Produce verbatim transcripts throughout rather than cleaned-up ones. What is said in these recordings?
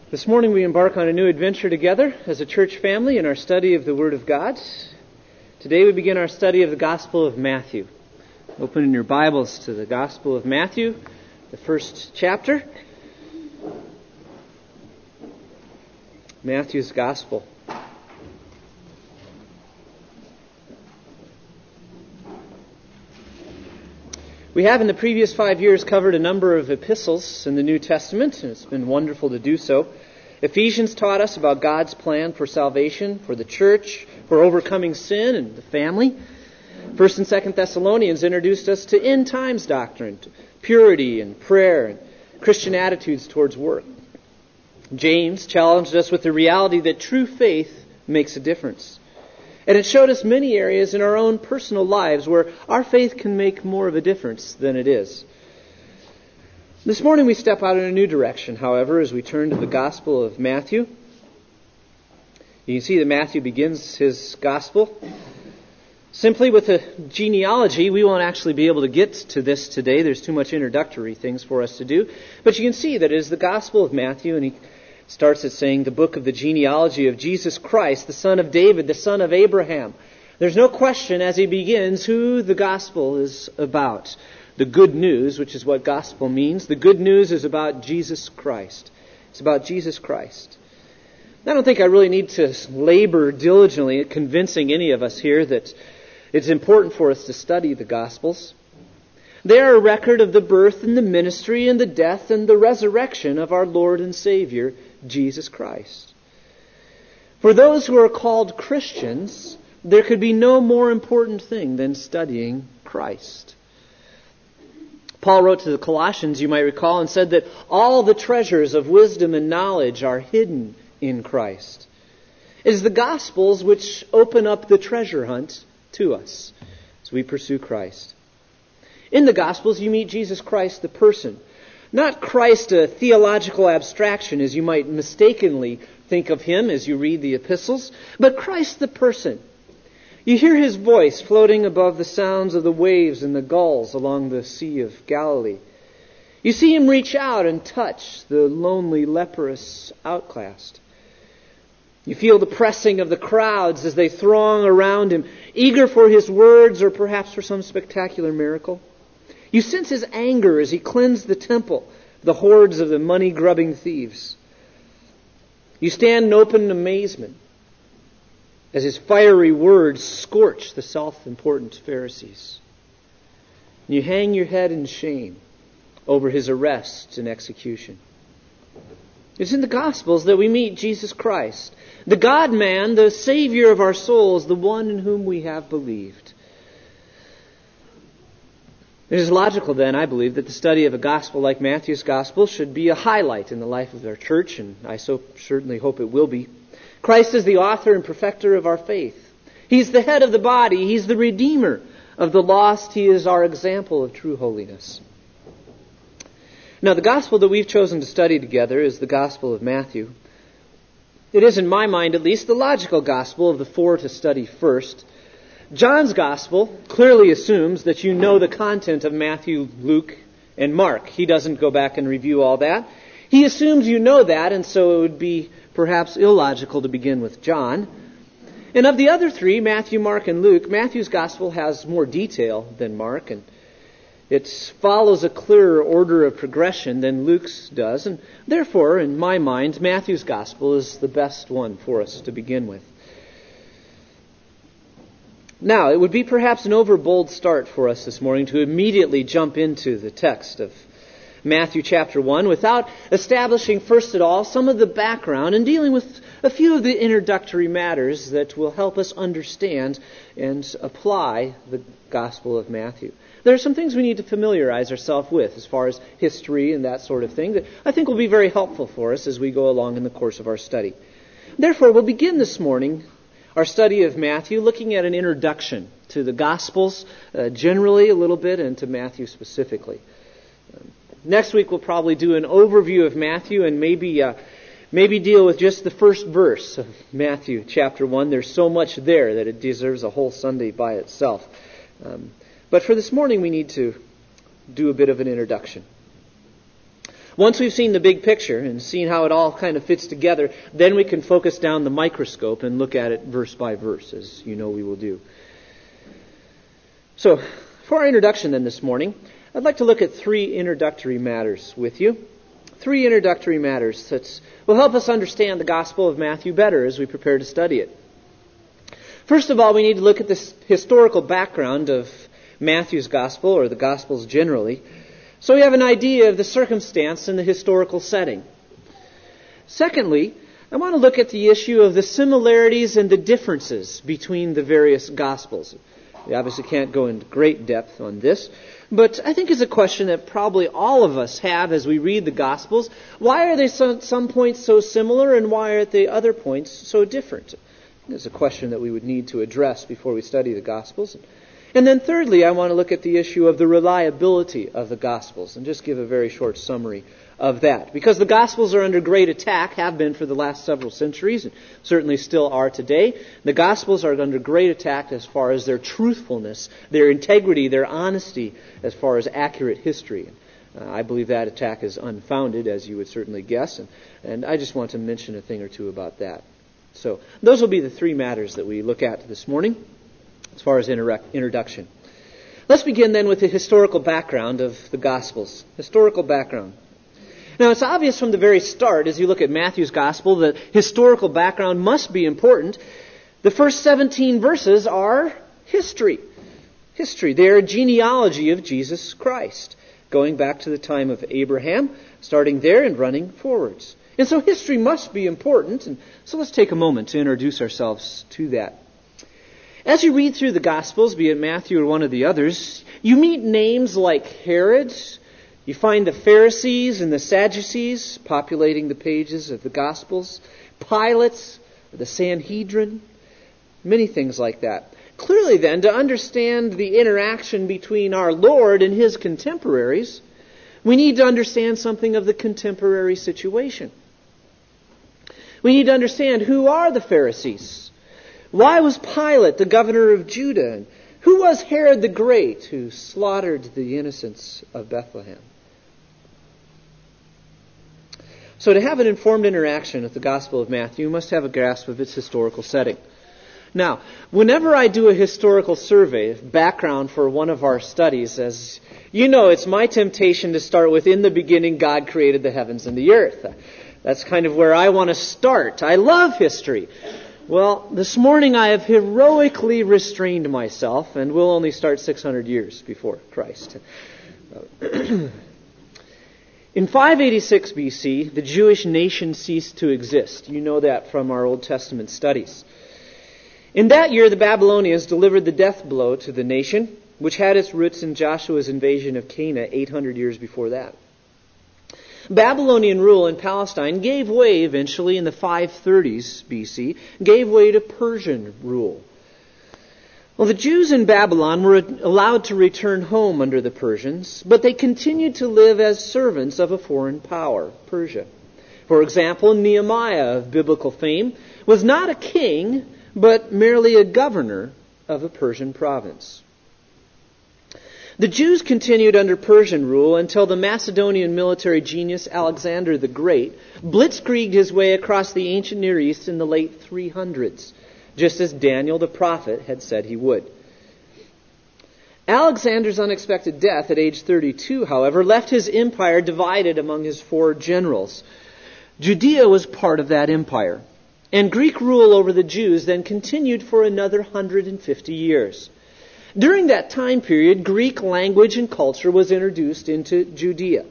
This morning we embark on a new adventure together as a church family in our study of the Word of God. Today we begin our study of the Gospel of Matthew. Open in your Bibles to the Gospel of Matthew, the first chapter. Matthew's Gospel. We have in the previous five years covered a number of epistles in the New Testament, and it's been wonderful to do so. Ephesians taught us about God's plan for salvation, for the church, for overcoming sin and the family. First and Second Thessalonians introduced us to end times doctrine, to purity and prayer, and Christian attitudes towards work. James challenged us with the reality that true faith makes a difference. And it showed us many areas in our own personal lives where our faith can make more of a difference than it is. This morning we step out in a new direction, however, as we turn to the Gospel of Matthew. You can see that Matthew begins his Gospel simply with a genealogy. We won't actually be able to get to this today. There's too much introductory things for us to do. But you can see that it is the Gospel of Matthew, and he starts it saying the book of the genealogy of Jesus Christ, the son of David, the son of Abraham. There's no question as he begins who the gospel is about. The good news, which is what gospel means, the good news is about Jesus Christ. It's about Jesus Christ. I don't think I really need to labor diligently at convincing any of us here that it's important for us to study the Gospels. They are a record of the birth and the ministry and the death and the resurrection of our Lord and Savior, Jesus Christ. For those who are called Christians, there could be no more important thing than studying Christ. Paul wrote to the Colossians, you might recall, and said that all the treasures of wisdom and knowledge are hidden in Christ. It is the Gospels which open up the treasure hunt to us as we pursue Christ. In the Gospels, you meet Jesus Christ, the person. Not Christ, a theological abstraction, as you might mistakenly think of him as you read the epistles, but Christ, the person. You hear his voice floating above the sounds of the waves and the gulls along the Sea of Galilee. You see him reach out and touch the lonely, leprous outcast. You feel the pressing of the crowds as they throng around him, eager for his words or perhaps for some spectacular miracle. You sense his anger as he cleansed the temple, the hordes of the money-grubbing thieves. You stand in open amazement as his fiery words scorch the self-important Pharisees. And you hang your head in shame over his arrest and execution. It's in the Gospels that we meet Jesus Christ, the God-man, the Savior of our souls, the one in whom we have believed. It is logical then, I believe, that the study of a gospel like Matthew's Gospel should be a highlight in the life of our church, and I so certainly hope it will be. Christ is the author and perfecter of our faith. He's the head of the body. He's the redeemer of the lost. He is our example of true holiness. Now, the gospel that we've chosen to study together is the Gospel of Matthew. It is, in my mind at least, the logical gospel of the four to study first. John's Gospel clearly assumes that you know the content of Matthew, Luke, and Mark. He doesn't go back and review all that. He assumes you know that, and so it would be perhaps illogical to begin with John. And of the other three, Matthew, Mark, and Luke, Matthew's Gospel has more detail than Mark, and it follows a clearer order of progression than Luke's does. And therefore, in my mind, Matthew's Gospel is the best one for us to begin with. Now, it would be perhaps an overbold start for us this morning to immediately jump into the text of Matthew chapter one without establishing first of all some of the background and dealing with a few of the introductory matters that will help us understand and apply the Gospel of Matthew. There are some things we need to familiarize ourselves with as far as history and that sort of thing that I think will be very helpful for us as we go along in the course of our study. Therefore, we'll begin this morning our study of Matthew, looking at an introduction to the Gospels uh, generally a little bit and to Matthew specifically. Um, next week we'll probably do an overview of Matthew and maybe uh, maybe deal with just the first verse of Matthew chapter one. There's so much there that it deserves a whole Sunday by itself. Um, but for this morning we need to do a bit of an introduction. once we've seen the big picture and seen how it all kind of fits together, then we can focus down the microscope and look at it verse by verse, as you know we will do. So, for our introduction then this morning, I'd like to look at three introductory matters with you. Three introductory matters that will help us understand the Gospel of Matthew better as we prepare to study it. First of all, we need to look at this historical background of Matthew's Gospel, or the Gospels generally, so we have an idea of the circumstance and the historical setting. Secondly, I want to look at the issue of the similarities and the differences between the various Gospels. We obviously can't go into great depth on this, but I think it's a question that probably all of us have as we read the Gospels. Why are they so, some points so similar, and why are the other points so different? It's a question that we would need to address before we study the Gospels. And then thirdly, I want to look at the issue of the reliability of the Gospels and just give a very short summary of that. Because the Gospels are under great attack, have been for the last several centuries, and certainly still are today. The Gospels are under great attack as far as their truthfulness, their integrity, their honesty, as far as accurate history. Uh, I believe that attack is unfounded, as you would certainly guess, and, and I just want to mention a thing or two about that. So those will be the three matters that we look at this morning as far as inter- introduction. Let's begin then with the historical background of the Gospels. Historical background. Now, it's obvious from the very start, as you look at Matthew's Gospel, that historical background must be important. The first seventeen verses are history. History. They are a genealogy of Jesus Christ, going back to the time of Abraham, starting there and running forwards. And so history must be important, and so let's take a moment to introduce ourselves to that. As you read through the Gospels, be it Matthew or one of the others, you meet names like Herod. You find the Pharisees and the Sadducees populating the pages of the Gospels, Pilate, the Sanhedrin, many things like that. Clearly then, to understand the interaction between our Lord and His contemporaries, we need to understand something of the contemporary situation. We need to understand, who are the Pharisees? Why was Pilate the governor of Judah? And who was Herod the Great, who slaughtered the innocents of Bethlehem? So to have an informed interaction with the Gospel of Matthew, you must have a grasp of its historical setting. Now, whenever I do a historical survey, background for one of our studies, as you know, it's my temptation to start with, in the beginning God created the heavens and the earth. That's kind of where I want to start. I love history. Well, this morning I have heroically restrained myself, and we'll only start six hundred years before Christ. In five eighty-six B C, the Jewish nation ceased to exist. You know that from our Old Testament studies. In that year, the Babylonians delivered the death blow to the nation, which had its roots in Joshua's invasion of Canaan eight hundred years before that. Babylonian rule in Palestine gave way eventually in the five thirties B C, gave way to Persian rule. Well, the Jews in Babylon were allowed to return home under the Persians, but they continued to live as servants of a foreign power, Persia. For example, Nehemiah, of biblical fame, was not a king, but merely a governor of a Persian province. The Jews continued under Persian rule until the Macedonian military genius Alexander the Great blitzkrieged his way across the ancient Near East in the late three hundreds, just as Daniel the prophet had said he would. Alexander's unexpected death at age thirty-two, however, left his empire divided among his four generals. Judea was part of that empire, and Greek rule over the Jews then continued for another one hundred fifty years. During that time period, Greek language and culture was introduced into Judea.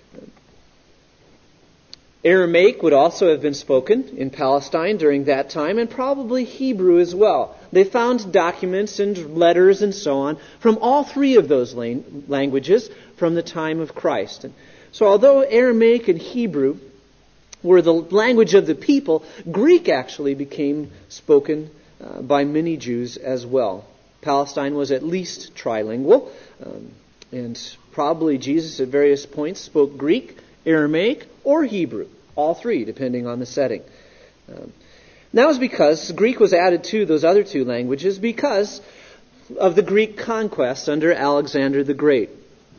Aramaic would also have been spoken in Palestine during that time, and probably Hebrew as well. They found documents and letters and so on from all three of those languages from the time of Christ. And so although Aramaic and Hebrew were the language of the people, Greek actually became spoken uh, by many Jews as well. Palestine was at least trilingual, um, and probably Jesus at various points spoke Greek, Aramaic, or Hebrew, all three, depending on the setting. Um, that was because Greek was added to those other two languages because of the Greek conquest under Alexander the Great.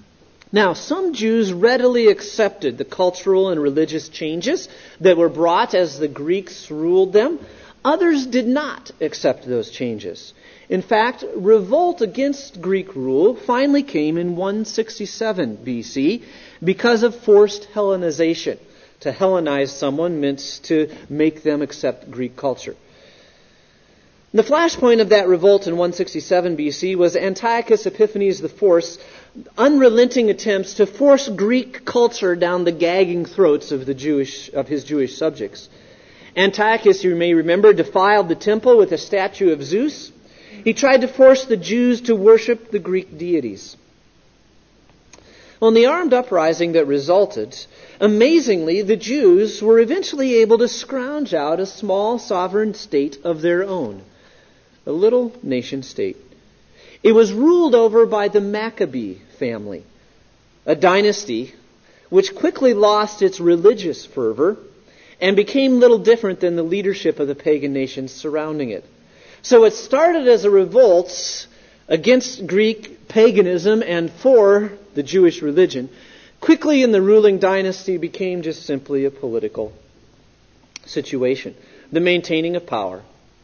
Now, some Jews readily accepted the cultural and religious changes that were brought as the Greeks ruled them. Others did not accept those changes. In fact, revolt against Greek rule finally came in one sixty-seven B C because of forced Hellenization. To Hellenize someone meant to make them accept Greek culture. The flashpoint of that revolt in one sixty-seven B C was Antiochus Epiphanes the Fourth's unrelenting attempts to force Greek culture down the gagging throats of the Jewish of his Jewish subjects. Antiochus, you may remember, defiled the temple with a statue of Zeus. He tried to force the Jews to worship the Greek deities. Well, in the armed uprising that resulted, amazingly, the Jews were eventually able to scrounge out a small sovereign state of their own, a little nation state. It was ruled over by the Maccabee family, a dynasty which quickly lost its religious fervor and became little different than the leadership of the pagan nations surrounding it. So it started as a revolt against Greek paganism and for the Jewish religion. Quickly in the ruling dynasty became just simply a political situation, the maintaining of power.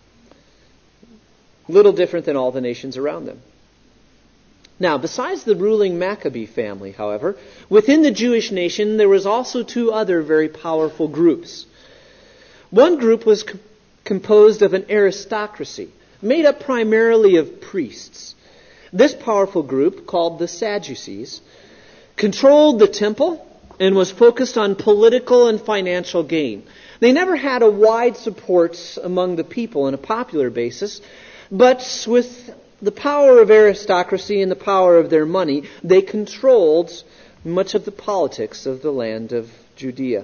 Little different than all the nations around them. Now, besides the ruling Maccabee family, however, within the Jewish nation there was also two other very powerful groups. One group was co- composed of an aristocracy, made up primarily of priests. This powerful group, called the Sadducees, controlled the temple and was focused on political and financial gain. They never had a wide support among the people on a popular basis, but with the power of aristocracy and the power of their money, they controlled much of the politics of the land of Judea.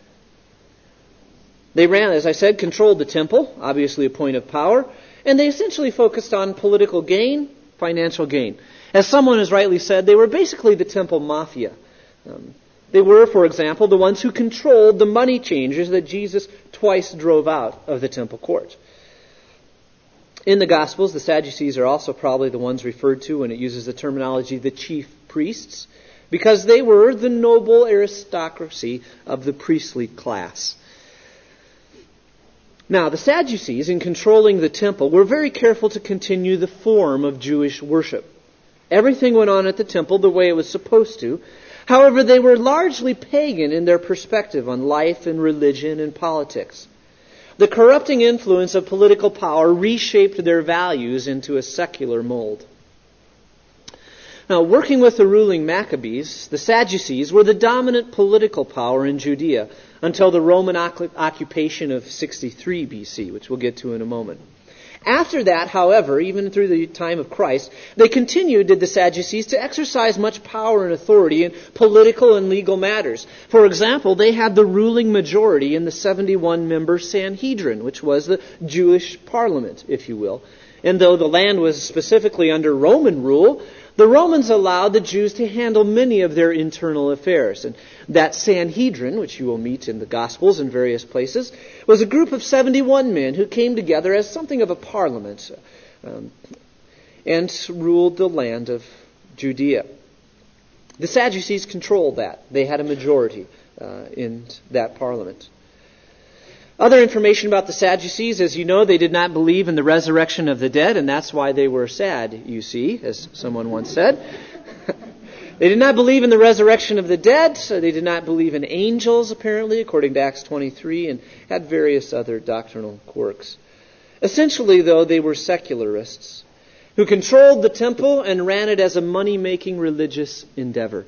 They ran, as I said, controlled the temple, obviously a point of power, and they essentially focused on political gain, financial gain. As someone has rightly said, they were basically the temple mafia. Um, they were, for example, the ones who controlled the money changers that Jesus twice drove out of the temple court. In the Gospels, the Sadducees are also probably the ones referred to when it uses the terminology the chief priests, because they were the noble aristocracy of the priestly class. Now, the Sadducees, in controlling the temple, were very careful to continue the form of Jewish worship. Everything went on at the temple the way it was supposed to. However, they were largely pagan in their perspective on life and religion and politics. The corrupting influence of political power reshaped their values into a secular mold. Now, working with the ruling Maccabees, the Sadducees were the dominant political power in Judea until the Roman occupation of sixty-three B C, which we'll get to in a moment. After that, however, even through the time of Christ, they continued, did the Sadducees, to exercise much power and authority in political and legal matters. For example, they had the ruling majority in the seventy-one member Sanhedrin, which was the Jewish parliament, if you will. And though the land was specifically under Roman rule, the Romans allowed the Jews to handle many of their internal affairs. And that Sanhedrin, which you will meet in the Gospels in various places, was a group of seventy-one men who came together as something of a parliament um, and ruled the land of Judea. The Sadducees controlled that. They had a majority uh, in that parliament. Other information about the Sadducees, as you know, they did not believe in the resurrection of the dead, and that's why they were sad, you see, as someone once said. They did not believe in the resurrection of the dead, so they did not believe in angels, apparently, according to Acts twenty-three, and had various other doctrinal quirks. Essentially, though, they were secularists who controlled the temple and ran it as a money-making religious endeavor.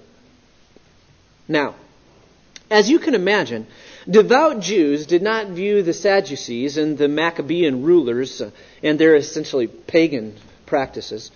Now, as you can imagine, devout Jews did not view the Sadducees and the Maccabean rulers uh, and their essentially pagan practices.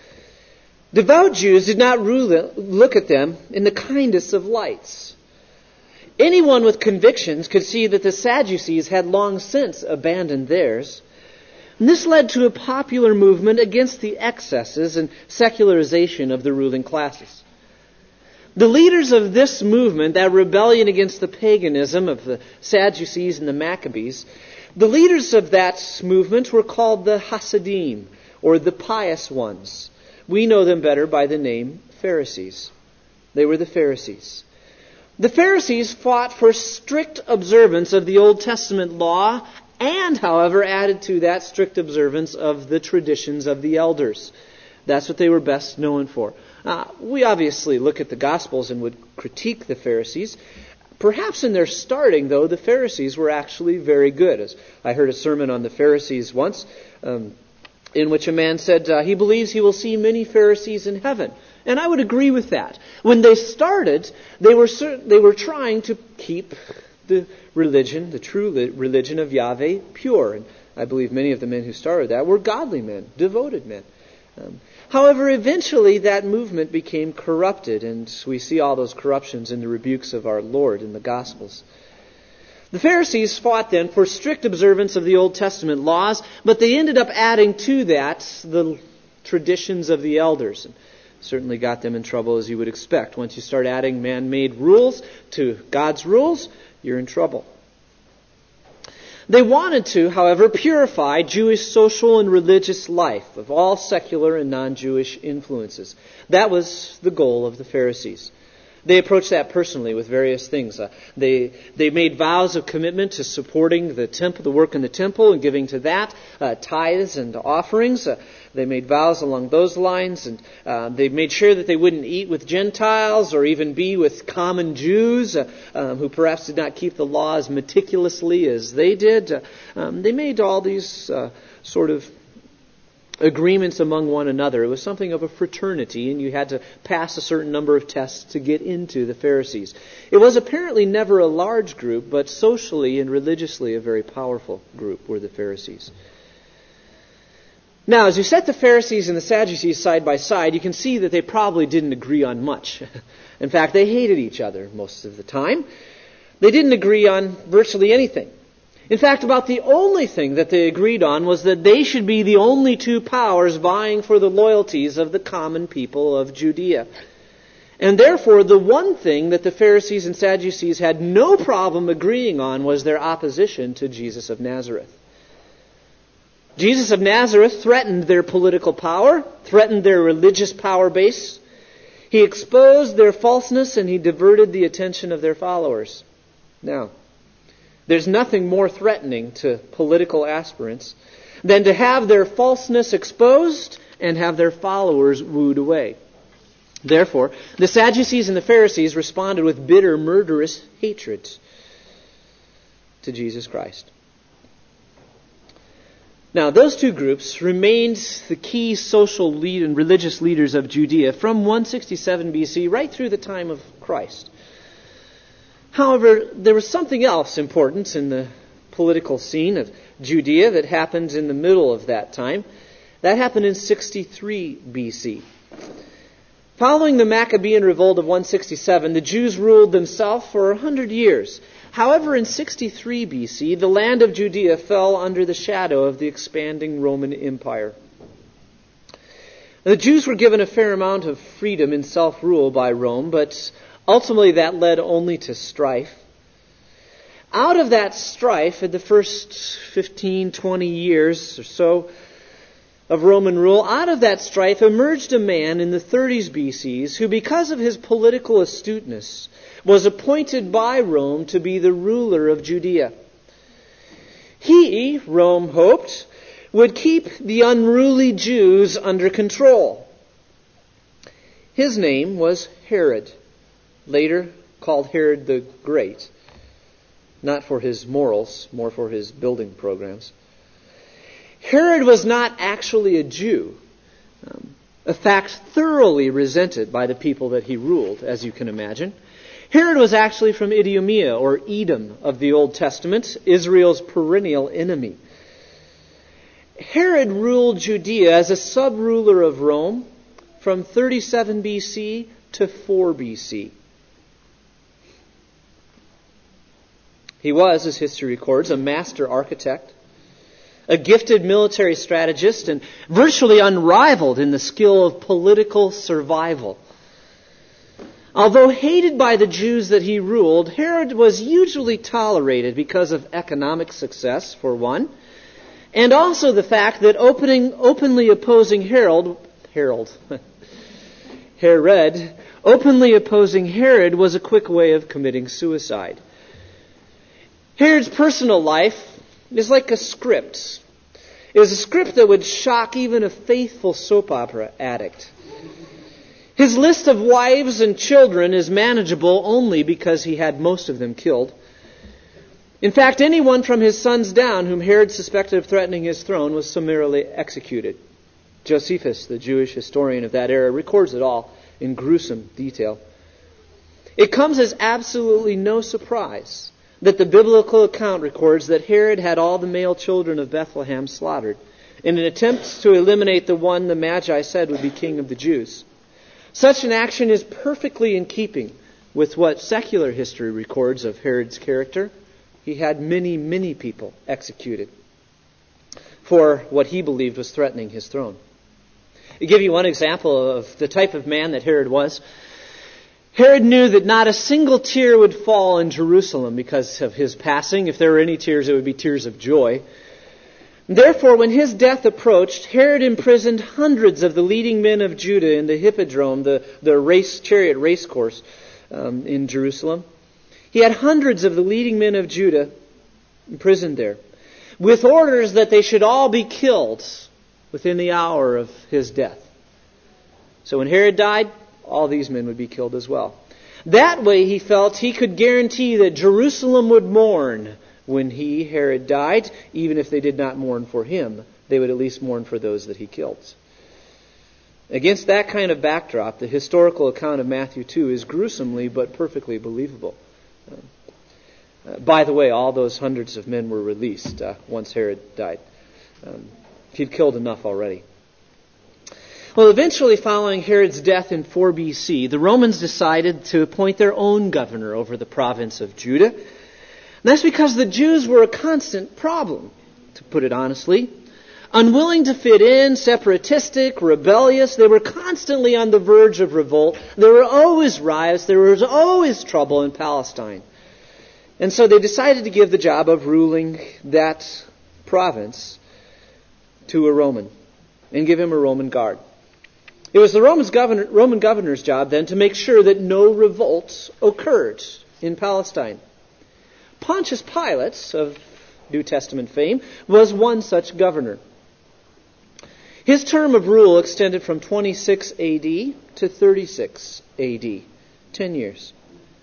Devout Jews did not rule, look at them in the kindest of lights. Anyone with convictions could see that the Sadducees had long since abandoned theirs. And this led to a popular movement against the excesses and secularization of the ruling classes. The leaders of this movement, that rebellion against the paganism of the Sadducees and the Maccabees, the leaders of that movement were called the Hasidim, or the pious ones. We know them better by the name Pharisees. They were the Pharisees. The Pharisees fought for strict observance of the Old Testament law and, however, added to that strict observance of the traditions of the elders. That's what they were best known for. Uh, we obviously look at the Gospels and would critique the Pharisees. Perhaps in their starting, though, the Pharisees were actually very good. As I heard a sermon on the Pharisees once, um, in which a man said uh, he believes he will see many Pharisees in heaven. And I would agree with that. When they started, they were they were trying to keep the religion, the true religion of Yahweh, pure. And I believe many of the men who started that were godly men, devoted men. Um, however, eventually that movement became corrupted, and we see all those corruptions in the rebukes of our Lord in the Gospels. The Pharisees fought then for strict observance of the Old Testament laws, but they ended up adding to that the traditions of the elders. And certainly got them in trouble, as you would expect. Once you start adding man-made rules to God's rules, you're in trouble. They wanted to, however, purify Jewish social and religious life of all secular and non-Jewish influences. That was the goal of the Pharisees. They approached that personally with various things. Uh, they they made vows of commitment to supporting the temple, the work in the temple, and giving to that uh, tithes and offerings. Uh, they made vows along those lines, and uh, they made sure that they wouldn't eat with Gentiles or even be with common Jews uh, um, who perhaps did not keep the law as meticulously as they did. Uh, um, they made all these uh, sort of agreements among one another. It was something of a fraternity, and you had to pass a certain number of tests to get into the Pharisees. It was apparently never a large group, but socially and religiously a very powerful group were the Pharisees. Now, as you set the Pharisees and the Sadducees side by side, you can see that they probably didn't agree on much. In fact, they hated each other most of the time. They didn't agree on virtually anything. In fact, about the only thing that they agreed on was that they should be the only two powers vying for the loyalties of the common people of Judea. And therefore, the one thing that the Pharisees and Sadducees had no problem agreeing on was their opposition to Jesus of Nazareth. Jesus of Nazareth threatened their political power, threatened their religious power base. He exposed their falseness, and he diverted the attention of their followers. Now, there's nothing more threatening to political aspirants than to have their falseness exposed and have their followers wooed away. Therefore, the Sadducees and the Pharisees responded with bitter, murderous hatred to Jesus Christ. Now, those two groups remained the key social lead and religious leaders of Judea from one sixty-seven B C right through the time of Christ. However, there was something else important in the political scene of Judea that happened in the middle of that time. That happened in sixty-three B C. Following the Maccabean revolt of one sixty-seven, the Jews ruled themselves for a hundred years. However, in sixty-three B C, the land of Judea fell under the shadow of the expanding Roman Empire. The Jews were given a fair amount of freedom in self-rule by Rome, but ultimately that led only to strife. Out of that strife, in the first fifteen, twenty years or so of Roman rule, out of that strife emerged a man in the thirties B C who, because of his political astuteness, was appointed by Rome to be the ruler of Judea. He, Rome hoped, would keep the unruly Jews under control. His name was Herod, later called Herod the Great, not for his morals, more for his building programs. Herod was not actually a Jew, um, a fact thoroughly resented by the people that he ruled, as you can imagine. Herod was actually from Idumea, or Edom, of the Old Testament, Israel's perennial enemy. Herod ruled Judea as a sub-ruler of Rome from thirty-seven B C to four B C. He was, as history records, a master architect, a gifted military strategist, and virtually unrivaled in the skill of political survival. Although hated by the Jews that he ruled, Herod was usually tolerated because of economic success, for one, and also the fact that opening, openly opposing Herod, Herod, Herod openly opposing Herod was a quick way of committing suicide. Herod's personal life is like a script. It was a script that would shock even a faithful soap opera addict. His list of wives and children is manageable only because he had most of them killed. In fact, anyone from his sons down whom Herod suspected of threatening his throne was summarily executed. Josephus, the Jewish historian of that era, records it all in gruesome detail. It comes as absolutely no surprise that the biblical account records that Herod had all the male children of Bethlehem slaughtered in an attempt to eliminate the one the Magi said would be king of the Jews. Such an action is perfectly in keeping with what secular history records of Herod's character. He had many, many people executed for what he believed was threatening his throne. To give you one example of the type of man that Herod was, Herod knew that not a single tear would fall in Jerusalem because of his passing. If there were any tears, it would be tears of joy. Therefore, when his death approached, Herod imprisoned hundreds of the leading men of Judah in the Hippodrome, the, the race chariot race course um, in Jerusalem. He had hundreds of the leading men of Judah imprisoned there, with orders that they should all be killed within the hour of his death. So when Herod died, all these men would be killed as well. That way, he felt he could guarantee that Jerusalem would mourn when he, Herod, died. Even if they did not mourn for him, they would at least mourn for those that he killed. Against that kind of backdrop, the historical account of Matthew two is gruesomely but perfectly believable. Uh, by the way, all those hundreds of men were released uh, once Herod died. Um, he'd killed enough already. Well, eventually, following Herod's death in four B C, the Romans decided to appoint their own governor over the province of Judah. And that's because the Jews were a constant problem, to put it honestly. Unwilling to fit in, separatistic, rebellious, they were constantly on the verge of revolt. There were always riots, there was always trouble in Palestine. And so they decided to give the job of ruling that province to a Roman and give him a Roman guard. It was the Roman's governor, Roman governor's job then to make sure that no revolts occurred in Palestine. Pontius Pilate, of New Testament fame, was one such governor. His term of rule extended from twenty-six A D to thirty-six A D, ten years.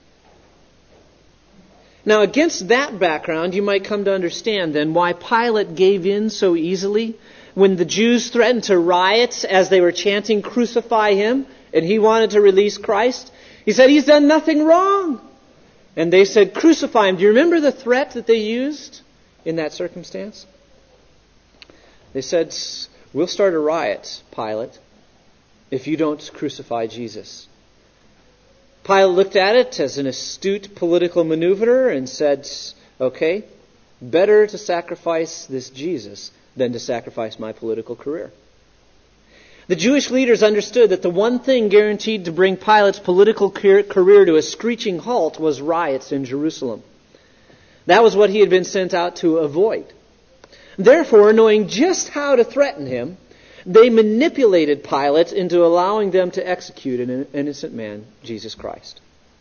Now, against that background, you might come to understand then why Pilate gave in so easily when the Jews threatened to riot as they were chanting, "Crucify him," and he wanted to release Christ. He said, "He's done nothing wrong." And they said, "Crucify him." Do you remember the threat that they used in that circumstance? They said, "We'll start a riot, Pilate, if you don't crucify Jesus." Pilate looked at it as an astute political maneuver and said, "Okay, better to sacrifice this Jesus than to sacrifice my political career." The Jewish leaders understood that the one thing guaranteed to bring Pilate's political career to a screeching halt was riots in Jerusalem. That was what he had been sent out to avoid. Therefore, knowing just how to threaten him, they manipulated Pilate into allowing them to execute an innocent man, Jesus Christ.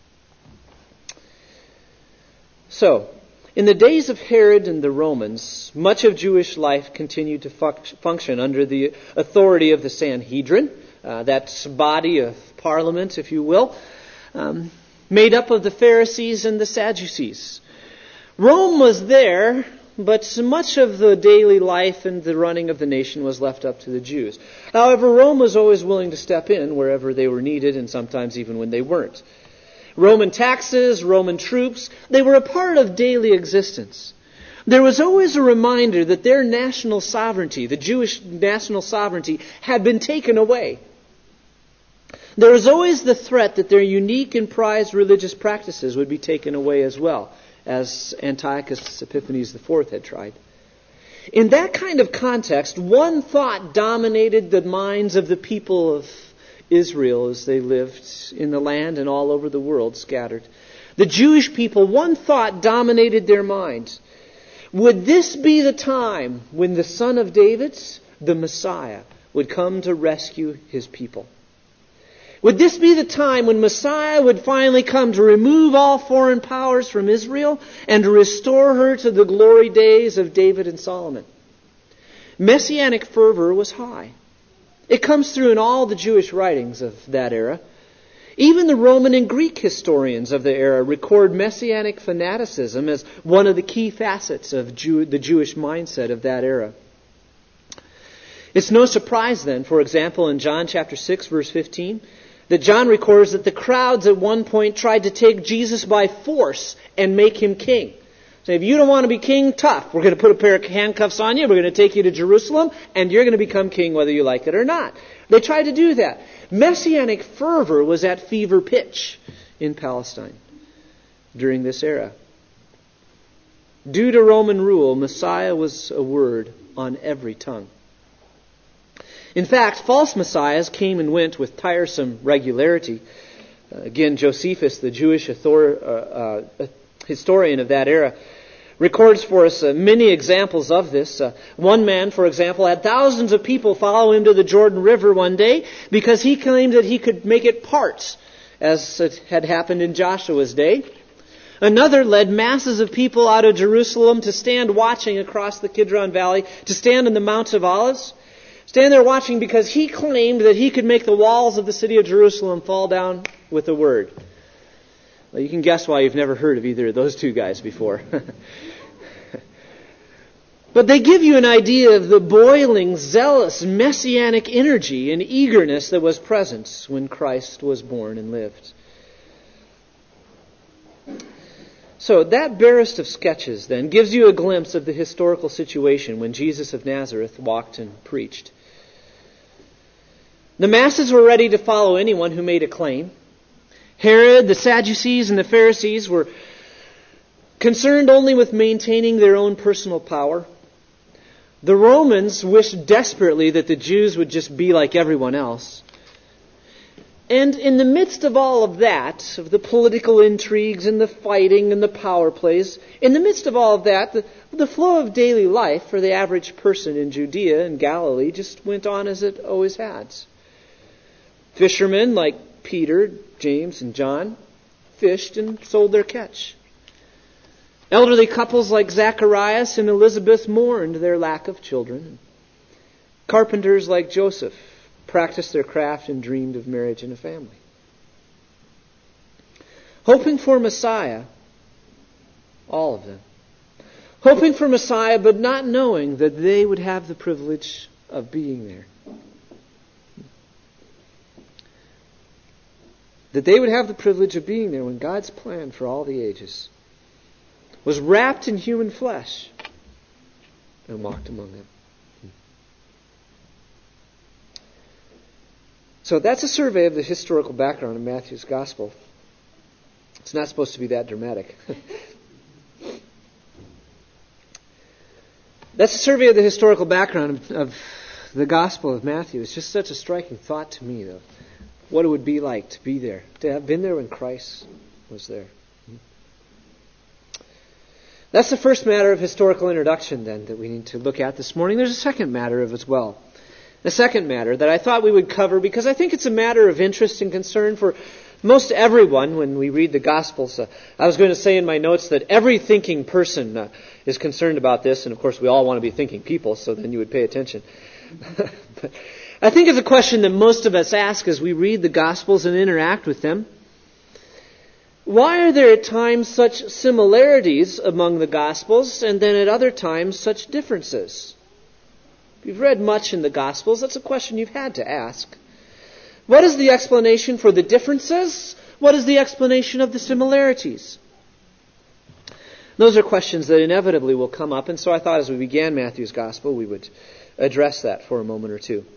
So, in the days of Herod and the Romans, much of Jewish life continued to function under the authority of the Sanhedrin, uh, that body of parliament, if you will, um, made up of the Pharisees and the Sadducees. Rome was there, but much of the daily life and the running of the nation was left up to the Jews. However, Rome was always willing to step in wherever they were needed, and sometimes even when they weren't. Roman taxes, Roman troops, they were a part of daily existence. There was always a reminder that their national sovereignty, the Jewish national sovereignty, had been taken away. There was always the threat that their unique and prized religious practices would be taken away as well, as Antiochus Epiphanes the Fourth had tried. In that kind of context, one thought dominated the minds of the people of Israel as they lived in the land and all over the world scattered. The Jewish people, one thought dominated their minds. Would this be the time when the Son of David, the Messiah, would come to rescue his people? Would this be the time when Messiah would finally come to remove all foreign powers from Israel and to restore her to the glory days of David and Solomon? Messianic fervor was high. It comes through in all the Jewish writings of that era. Even the Roman and Greek historians of the era record Messianic fanaticism as one of the key facets of Jew, the Jewish mindset of that era. It's no surprise then, for example, in John chapter six, verse fifteen, that John records that the crowds at one point tried to take Jesus by force and make him king. Say, if you don't want to be king, tough. We're going to put a pair of handcuffs on you. We're going to take you to Jerusalem, and you're going to become king whether you like it or not. They tried to do that. Messianic fervor was at fever pitch in Palestine during this era. Due to Roman rule, Messiah was a word on every tongue. In fact, false messiahs came and went with tiresome regularity. Uh, again, Josephus, the Jewish author, uh, uh, historian of that era, records for us uh, many examples of this. Uh, one man, for example, had thousands of people follow him to the Jordan River one day because he claimed that he could make it part, as it had happened in Joshua's day. Another led masses of people out of Jerusalem to stand watching across the Kidron Valley, to stand on the Mount of Olives. Stand there watching because he claimed that he could make the walls of the city of Jerusalem fall down with a word. Well, you can guess why you've never heard of either of those two guys before. But they give you an idea of the boiling, zealous, messianic energy and eagerness that was present when Christ was born and lived. So that barest of sketches, then, gives you a glimpse of the historical situation when Jesus of Nazareth walked and preached. The masses were ready to follow anyone who made a claim. Herod, the Sadducees, and the Pharisees were concerned only with maintaining their own personal power. The Romans wished desperately that the Jews would just be like everyone else. And in the midst of all of that, of the political intrigues and the fighting and the power plays, in the midst of all of that, the, the flow of daily life for the average person in Judea and Galilee just went on as it always has. Fishermen like Peter, James, and John fished and sold their catch. Elderly couples like Zacharias and Elizabeth mourned their lack of children. Carpenters like Joseph practiced their craft and dreamed of marriage and a family. Hoping for Messiah, all of them. Hoping for Messiah, but not knowing that they would have the privilege of being there. That they would have the privilege of being there when God's plan for all the ages was wrapped in human flesh and walked among them. So that's a survey of the historical background of Matthew's Gospel. It's not supposed to be that dramatic. That's a survey of the historical background of, of the Gospel of Matthew. It's just such a striking thought to me, though. What it would be like to be there, to have been there when Christ was there. That's the first matter of historical introduction, then, that we need to look at this morning. There's a second matter of as well. The second matter that I thought we would cover because I think it's a matter of interest and concern for most everyone when we read the Gospels. Uh, I was going to say in my notes that every thinking person uh, is concerned about this, and of course we all want to be thinking people, so then you would pay attention. But I think it's a question that most of us ask as we read the Gospels and interact with them. Why are there at times such similarities among the Gospels and then at other times such differences? If you've read much in the Gospels, that's a question you've had to ask. What is the explanation for the differences? What is the explanation of the similarities? Those are questions that inevitably will come up, and so I thought as we began Matthew's Gospel, we would address that for a moment or two.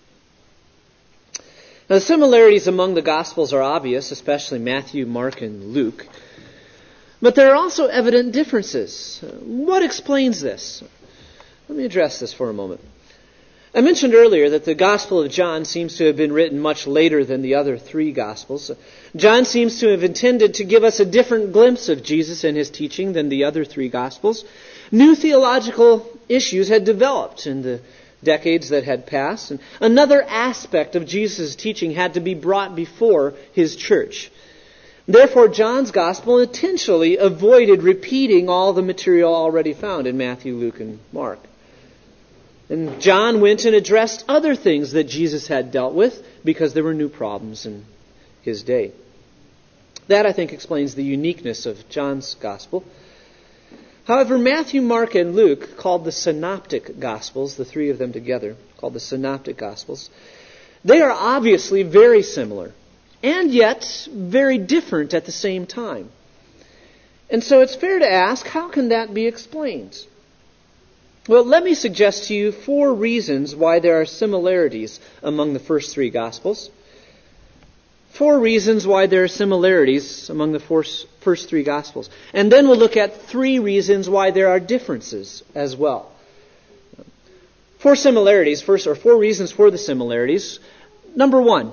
Now, the similarities among the Gospels are obvious, especially Matthew, Mark, and Luke. But there are also evident differences. What explains this? Let me address this for a moment. I mentioned earlier that the Gospel of John seems to have been written much later than the other three Gospels. John seems to have intended to give us a different glimpse of Jesus and his teaching than the other three Gospels. New theological issues had developed in the decades that had passed. And another aspect of Jesus' teaching had to be brought before his church. Therefore, John's Gospel intentionally avoided repeating all the material already found in Matthew, Luke, and Mark. And John went and addressed other things that Jesus had dealt with because there were new problems in his day. That, I think, explains the uniqueness of John's Gospel. However, Matthew, Mark, and Luke, called the Synoptic Gospels, the three of them together, called the Synoptic Gospels, they are obviously very similar, and yet very different at the same time. And so it's fair to ask, how can that be explained? Well, let me suggest to you four reasons why there are similarities among the first three Gospels. Four reasons why there are similarities among the first three Gospels. And then we'll look at three reasons why there are differences as well. Four similarities, first, or four reasons for the similarities. Number one,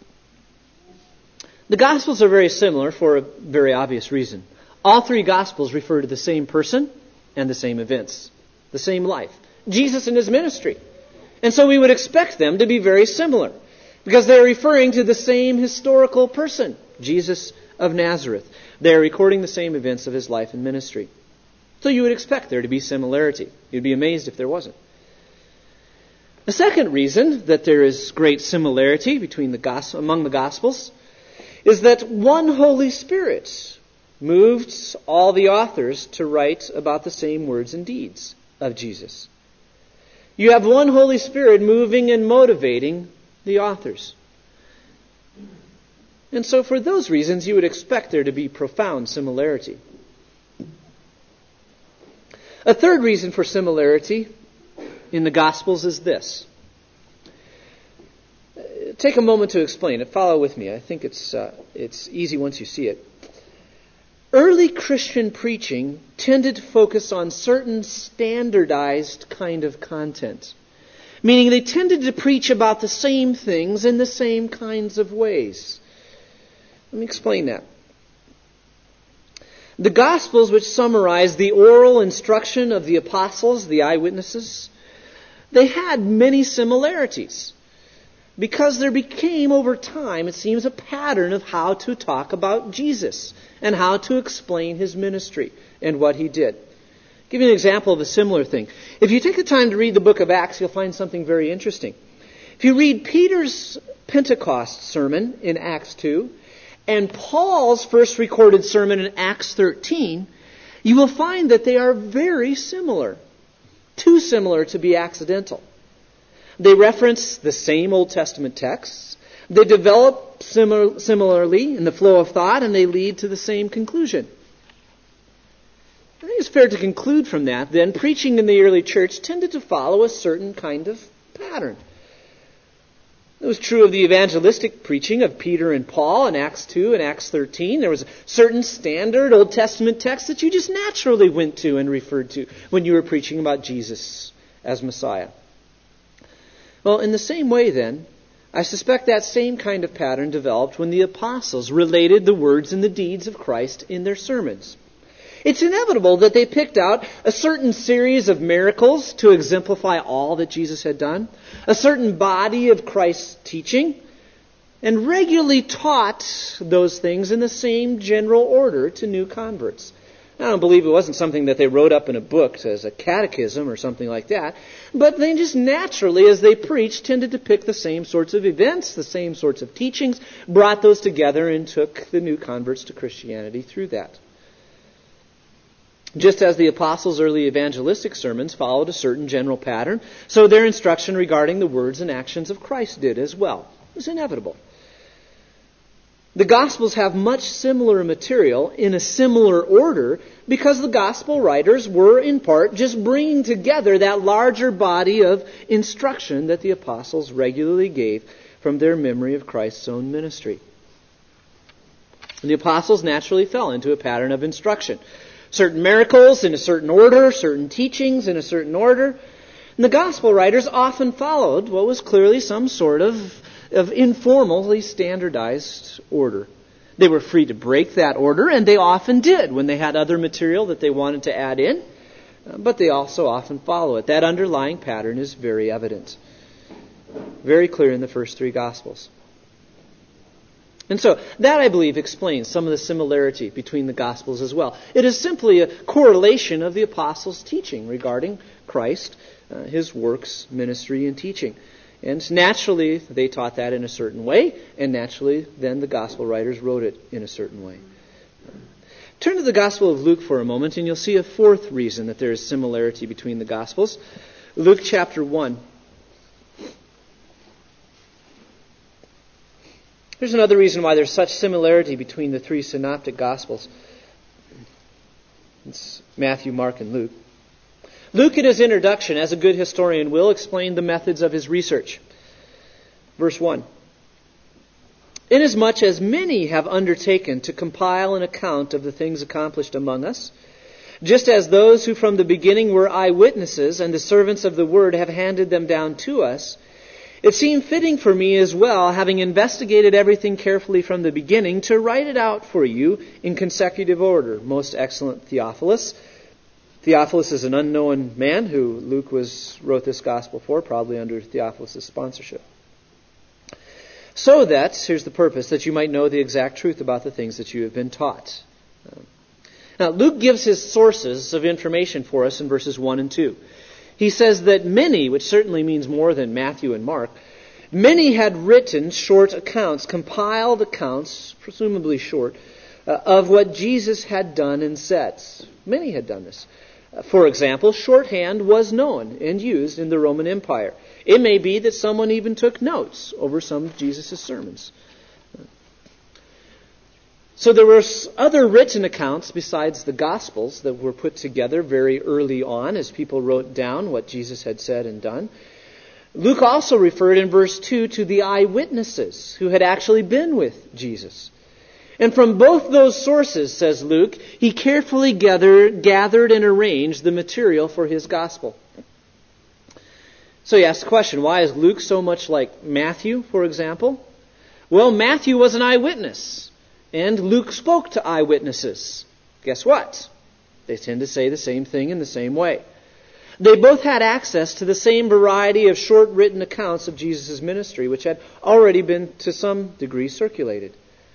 the Gospels are very similar for a very obvious reason. All three Gospels refer to the same person and the same events, the same life, Jesus and his ministry. And so we would expect them to be very similar, because they're referring to the same historical person, Jesus of Nazareth. They're recording the same events of his life and ministry. So you would expect there to be similarity. You'd be amazed if there wasn't. The second reason that there is great similarity between the gospel, among the Gospels is that one Holy Spirit moved all the authors to write about the same words and deeds of Jesus. You have one Holy Spirit moving and motivating the authors. And so for those reasons, you would expect there to be profound similarity. A third reason for similarity in the Gospels is this. Take a moment to explain it. Follow with me. I think it's uh, it's easy once you see it. Early Christian preaching tended to focus on certain standardized kind of content. Meaning they tended to preach about the same things in the same kinds of ways. Let me explain that. The Gospels, which summarize the oral instruction of the apostles, the eyewitnesses, they had many similarities. Because there became, over time, it seems, a pattern of how to talk about Jesus and how to explain his ministry and what he did. I'll give you an example of a similar thing. If you take the time to read the book of Acts, you'll find something very interesting. If you read Peter's Pentecost sermon in Acts two and Paul's first recorded sermon in Acts thirteen, you will find that they are very similar. Too similar to be accidental. They reference the same Old Testament texts. They develop similar, similarly in the flow of thought, and they lead to the same conclusion. I think it's fair to conclude from that, then, preaching in the early church tended to follow a certain kind of pattern. It was true of the evangelistic preaching of Peter and Paul in Acts two and Acts thirteen. There was a certain standard Old Testament text that you just naturally went to and referred to when you were preaching about Jesus as Messiah. Well, in the same way, then, I suspect that same kind of pattern developed when the apostles related the words and the deeds of Christ in their sermons. It's inevitable that they picked out a certain series of miracles to exemplify all that Jesus had done, a certain body of Christ's teaching, and regularly taught those things in the same general order to new converts. I don't believe it wasn't something that they wrote up in a book as a catechism or something like that, but they just naturally, as they preached, tended to pick the same sorts of events, the same sorts of teachings, brought those together and took the new converts to Christianity through that. Just as the apostles' early evangelistic sermons followed a certain general pattern, so their instruction regarding the words and actions of Christ did as well. It was inevitable. The Gospels have much similar material in a similar order because the Gospel writers were, in part, just bringing together that larger body of instruction that the apostles regularly gave from their memory of Christ's own ministry. And the apostles naturally fell into a pattern of instruction. Certain miracles in a certain order, certain teachings in a certain order. And the Gospel writers often followed what was clearly some sort of of informally standardized order. They were free to break that order, and they often did when they had other material that they wanted to add in. uh, but they also often follow it. That underlying pattern is very evident, very clear in the first three Gospels. And so that, I believe, explains some of the similarity between the Gospels as well. It is simply a correlation of the apostles' teaching regarding Christ, uh, His works, ministry, and teaching. And naturally, they taught that in a certain way, and naturally, then the Gospel writers wrote it in a certain way. Turn to the Gospel of Luke for a moment, and you'll see a fourth reason that there is similarity between the Gospels. Luke chapter one. Here's another reason why there's such similarity between the three synoptic Gospels. It's Matthew, Mark, and Luke. Luke, in his introduction, as a good historian will, explain the methods of his research. Verse one. Inasmuch as many have undertaken to compile an account of the things accomplished among us, just as those who from the beginning were eyewitnesses and the servants of the word have handed them down to us, it seemed fitting for me as well, having investigated everything carefully from the beginning, to write it out for you in consecutive order. Most excellent Theophilus. Theophilus is an unknown man who Luke was wrote this gospel for, probably under Theophilus' sponsorship. So that, here's the purpose, that you might know the exact truth about the things that you have been taught. Now, Luke gives his sources of information for us in verses one and two. He says that many, which certainly means more than Matthew and Mark, many had written short accounts, compiled accounts, presumably short, uh, of what Jesus had done and said. Many had done this. Uh, for example, shorthand was known and used in the Roman Empire. It may be that someone even took notes over some of Jesus' sermons. So there were other written accounts besides the Gospels that were put together very early on as people wrote down what Jesus had said and done. Luke also referred in verse two to the eyewitnesses who had actually been with Jesus. And from both those sources, says Luke, he carefully gathered, gathered and arranged the material for his Gospel. So you ask the question, why is Luke so much like Matthew, for example? Well, Matthew was an eyewitness. And Luke spoke to eyewitnesses. Guess what? They tend to say the same thing in the same way. They both had access to the same variety of short written accounts of Jesus' ministry, which had already been to some degree circulated.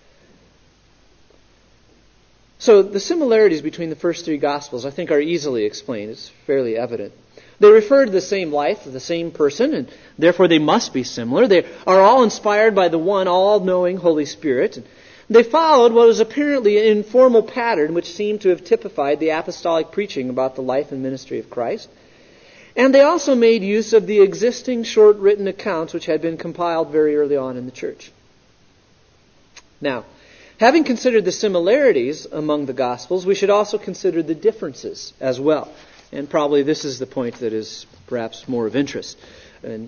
So the similarities between the first three Gospels, I think, are easily explained. It's fairly evident. They refer to the same life of the same person, and therefore they must be similar. They are all inspired by the one all-knowing Holy Spirit. They followed what was apparently an informal pattern which seemed to have typified the apostolic preaching about the life and ministry of Christ. And they also made use of the existing short written accounts which had been compiled very early on in the church. Now, having considered the similarities among the Gospels, we should also consider the differences as well. And probably this is the point that is perhaps more of interest. And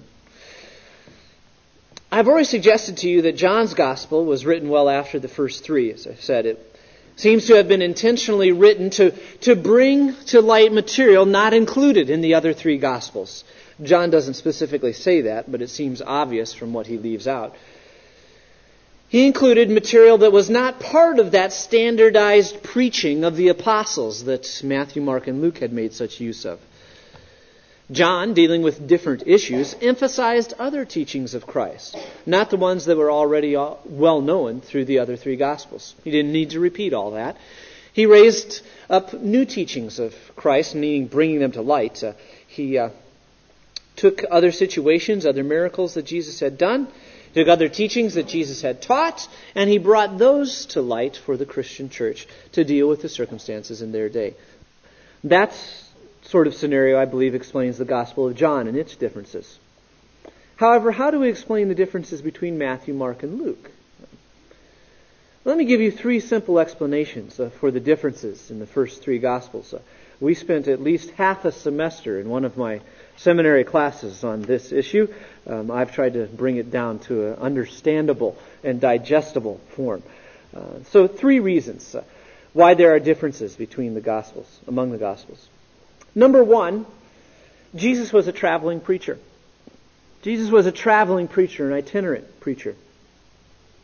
I've already suggested to you that John's Gospel was written well after the first three. As I said, it seems to have been intentionally written to, to bring to light material not included in the other three Gospels. John doesn't specifically say that, but it seems obvious from what he leaves out. He included material that was not part of that standardized preaching of the apostles that Matthew, Mark, and Luke had made such use of. John, dealing with different issues, emphasized other teachings of Christ, not the ones that were already well known through the other three Gospels. He didn't need to repeat all that. He raised up new teachings of Christ, meaning bringing them to light. Uh, he uh, took other situations, other miracles that Jesus had done, took other teachings that Jesus had taught, and he brought those to light for the Christian church to deal with the circumstances in their day. That's sort of scenario, I believe, explains the Gospel of John and its differences. However, how do we explain the differences between Matthew, Mark, and Luke? Let me give you three simple explanations uh, for the differences in the first three Gospels. Uh, we spent at least half a semester in one of my seminary classes on this issue. Um, I've tried to bring it down to an understandable and digestible form. Uh, so three reasons uh, why there are differences between the Gospels, among the Gospels. Number one, Jesus was a traveling preacher. Jesus was a traveling preacher, an itinerant preacher.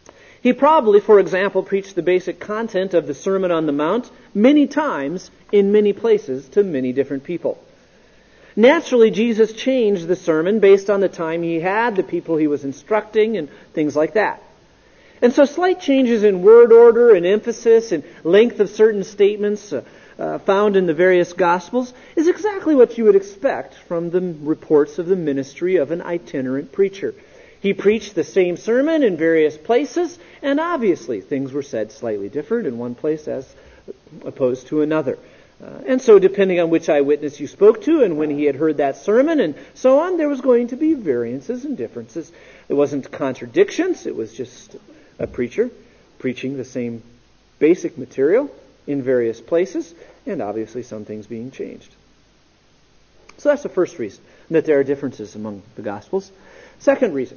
He probably, for example, preached the basic content of the Sermon on the Mount many times in many places to many different people. Naturally, Jesus changed the sermon based on the time he had, the people he was instructing, and things like that. And so slight changes in word order and emphasis and length of certain statements uh, uh, found in the various Gospels is exactly what you would expect from the reports of the ministry of an itinerant preacher. He preached the same sermon in various places, and obviously things were said slightly different in one place as opposed to another. Uh, and so depending on which eyewitness you spoke to and when he had heard that sermon and so on, there was going to be variances and differences. It wasn't contradictions, it was just a preacher preaching the same basic material in various places, and obviously some things being changed. So that's the first reason, that there are differences among the Gospels. Second reason,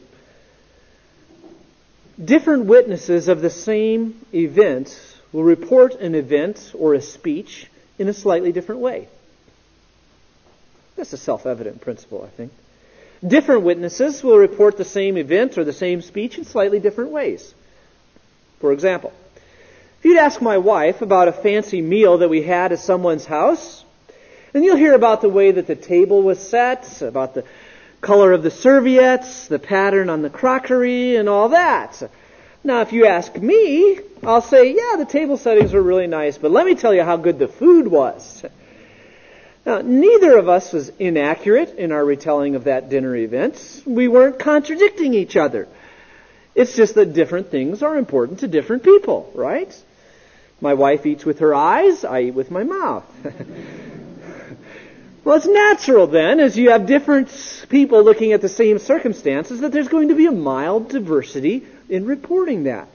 different witnesses of the same event will report an event or a speech in a slightly different way. That's a self-evident principle, I think. Different witnesses will report the same event or the same speech in slightly different ways. For example, if you'd ask my wife about a fancy meal that we had at someone's house, then you'll hear about the way that the table was set, about the color of the serviettes, the pattern on the crockery, and all that. Now, if you ask me, I'll say, yeah, the table settings were really nice, but let me tell you how good the food was. Now, neither of us was inaccurate in our retelling of that dinner event. We weren't contradicting each other. It's just that different things are important to different people, right? My wife eats with her eyes, I eat with my mouth. Well, it's natural then, as you have different people looking at the same circumstances, that there's going to be a mild diversity in reporting that.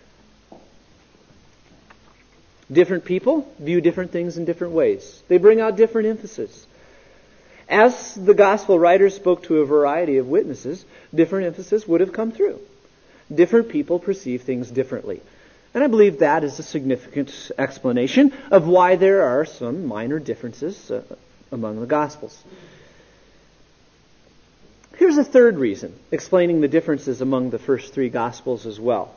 Different people view different things in different ways. They bring out different emphasis. As the gospel writers spoke to a variety of witnesses, different emphasis would have come through. Different people perceive things differently. And I believe that is a significant explanation of why there are some minor differences uh, among the Gospels. Here's a third reason, explaining the differences among the first three Gospels as well.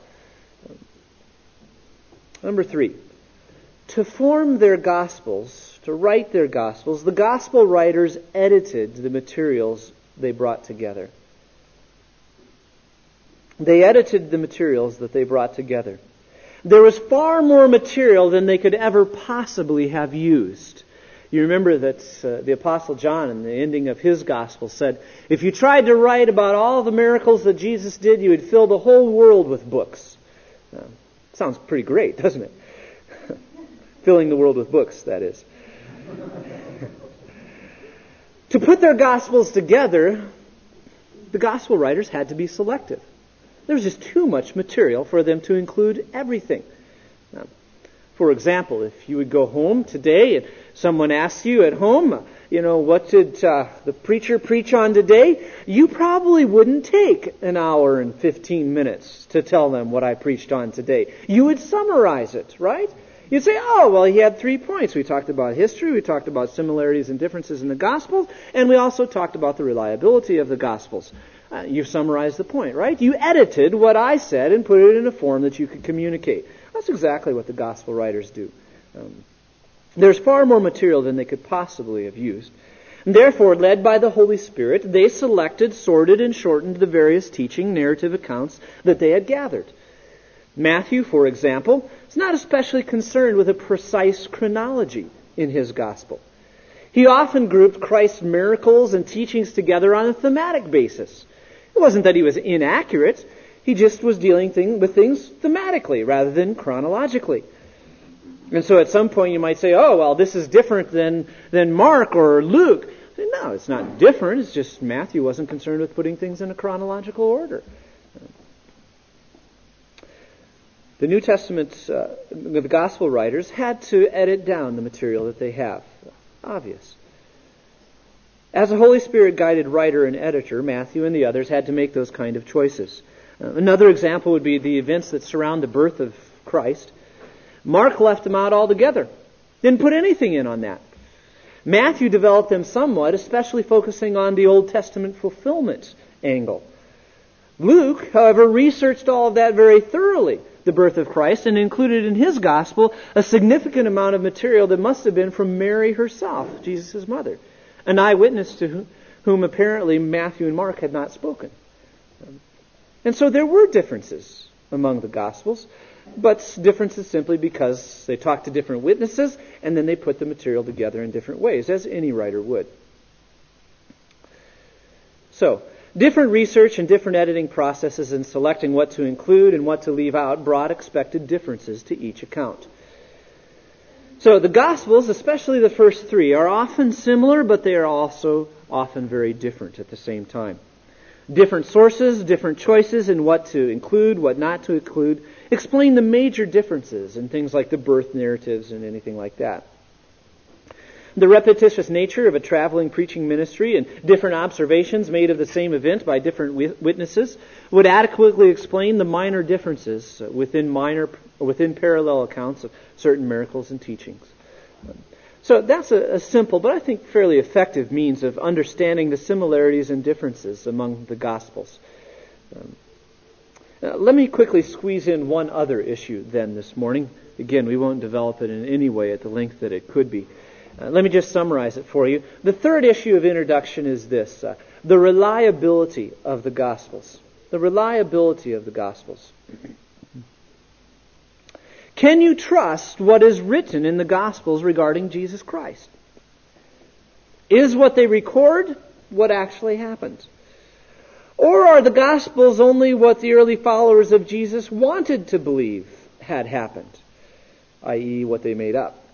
Number three, to form their Gospels, to write their Gospels, the Gospel writers edited the materials they brought together. They edited the materials that they brought together. There was far more material than they could ever possibly have used. You remember that uh, the Apostle John, in the ending of his gospel, said, if you tried to write about all the miracles that Jesus did, you would fill the whole world with books. Uh, sounds pretty great, doesn't it? Filling the world with books, that is. To put their gospels together, the gospel writers had to be selective. There was just too much material for them to include everything. Now, for example, if you would go home today and someone asks you at home, you know, what did uh, the preacher preach on today? You probably wouldn't take an hour and fifteen minutes to tell them what I preached on today. You would summarize it, right? You'd say, oh, well, he had three points. We talked about history, we talked about similarities and differences in the Gospels, and we also talked about the reliability of the Gospels. Uh, you summarized the point, right? You edited what I said and put it in a form that you could communicate. That's exactly what the Gospel writers do. Um, there's far more material than they could possibly have used. And therefore, led by the Holy Spirit, they selected, sorted, and shortened the various teaching narrative accounts that they had gathered. Matthew, for example, is not especially concerned with a precise chronology in his Gospel. He often grouped Christ's miracles and teachings together on a thematic basis. It wasn't that he was inaccurate. He just was dealing thing, with things thematically rather than chronologically. And so at some point you might say, oh, well, this is different than, than Mark or Luke. No, it's not different. It's just Matthew wasn't concerned with putting things in a chronological order. The New Testament, uh, the Gospel writers had to edit down the material that they have. Obvious. As a Holy Spirit-guided writer and editor, Matthew and the others had to make those kind of choices. Uh, another example would be the events that surround the birth of Christ. Mark left them out altogether. Didn't put anything in on that. Matthew developed them somewhat, especially focusing on the Old Testament fulfillment angle. Luke, however, researched all of that very thoroughly, the birth of Christ, and included in his gospel a significant amount of material that must have been from Mary herself, Jesus' mother, an eyewitness to whom, whom apparently Matthew and Mark had not spoken. And so there were differences among the Gospels, but differences simply because they talked to different witnesses and then they put the material together in different ways, as any writer would. So, different research and different editing processes in selecting what to include and what to leave out brought expected differences to each account. So the Gospels, especially the first three, are often similar, but they are also often very different at the same time. Different sources, different choices in what to include, what not to include, explain the major differences in things like the birth narratives and anything like that. The repetitious nature of a traveling preaching ministry and different observations made of the same event by different witnesses would adequately explain the minor differences within minor within parallel accounts of certain miracles and teachings. So that's a, a simple, but I think fairly effective means of understanding the similarities and differences among the Gospels. Um, uh, let me quickly squeeze in one other issue then this morning. Again, we won't develop it in any way at the length that it could be. Uh, let me just summarize it for you. The third issue of introduction is this, uh, the reliability of the Gospels. The reliability of the Gospels. Can you trust what is written in the Gospels regarding Jesus Christ? Is what they record what actually happened? Or are the Gospels only what the early followers of Jesus wanted to believe had happened, that is what they made up?